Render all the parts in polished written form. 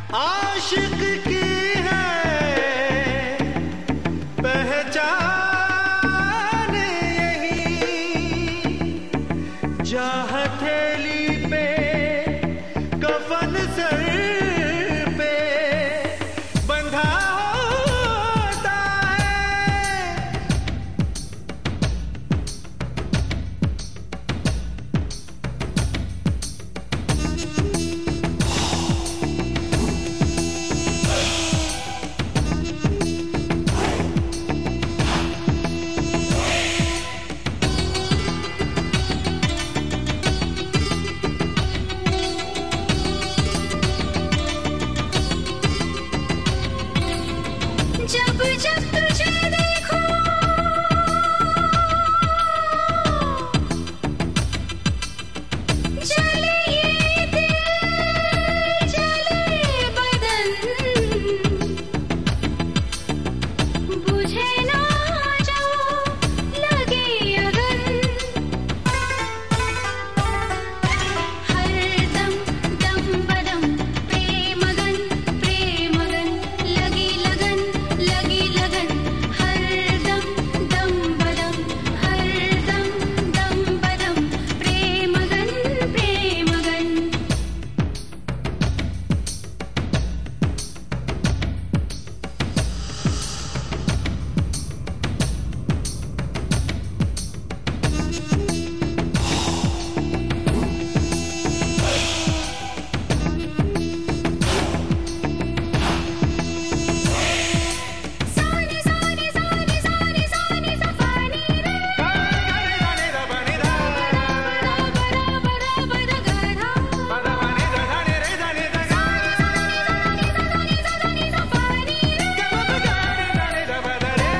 आशिक की है पहचान यही, जा हथेली पे कफन सर पे बंधा होता है। जब जब तुझे देखूं जले ये दिल जले बदन, बुझे ना जो लगे अगन, हर दम दम बदम प्रेमगन प्रेमगन लगी लगन लगी लगन, हर दम दम बदम हर दम दम बदम प्रेमगन प्रेमगन। सानी सानी सानी सानी सानी सफानी रे बड़ा बड़ा बड़ा गधा, सानी सानी सानी सानी सफानी रे बड़ा बड़ा बड़ा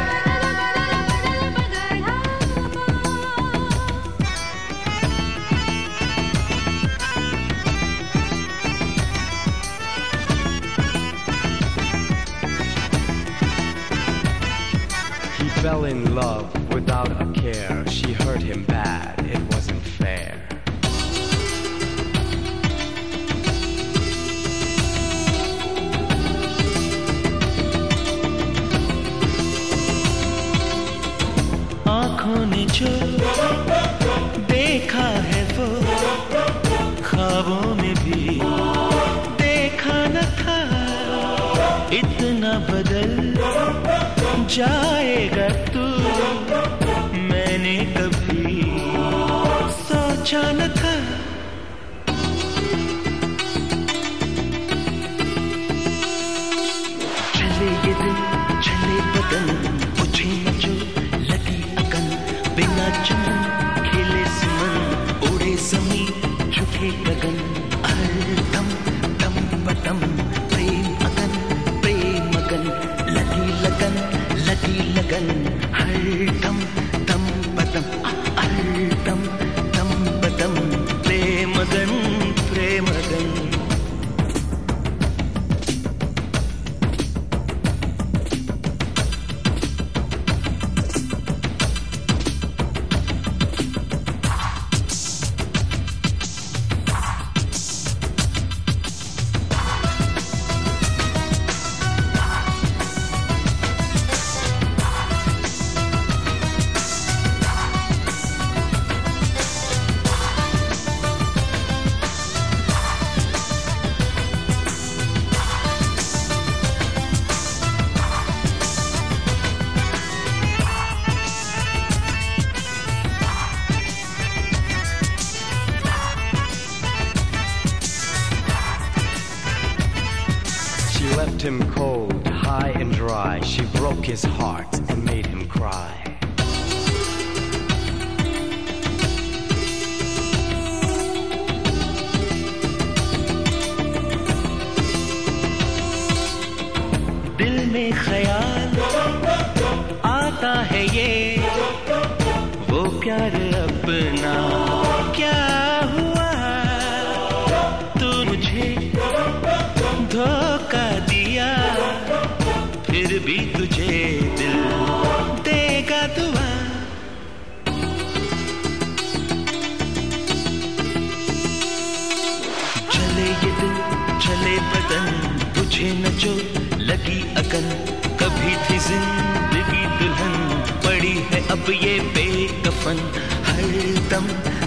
He fell in love without a care. She hurt him bad, it wasn't fair. आँखों ने जो देखा है वो ख्वाबों में भी देखा न था, इतना बदल जाएगा तू मैंने कभी सोचा न था। चले ये दिन चले बदन, बुझे न जो लगी अगन, बिना चमन खेले सुमन, उड़े जमी झुके गगन, हर दम दम बदम प्रेम अगन प्रेम अगन लगी लगन हर दम दम बदम हर दम दम बदम प्रेम अगन प्रेम अगन। She left him cold, high and dry. She broke his heart and made him cry. दिल में ख्याल आता है ये वो प्यार अपना क्या हुआ, तू मुझे धोखा दिया, फिर भी तुझे दिल देगा दुआ। चले ये दिन चले बदन, लगन, कभी थी जिंदगी दुल्हन, पड़ी है अब ये बेकफन, हर दम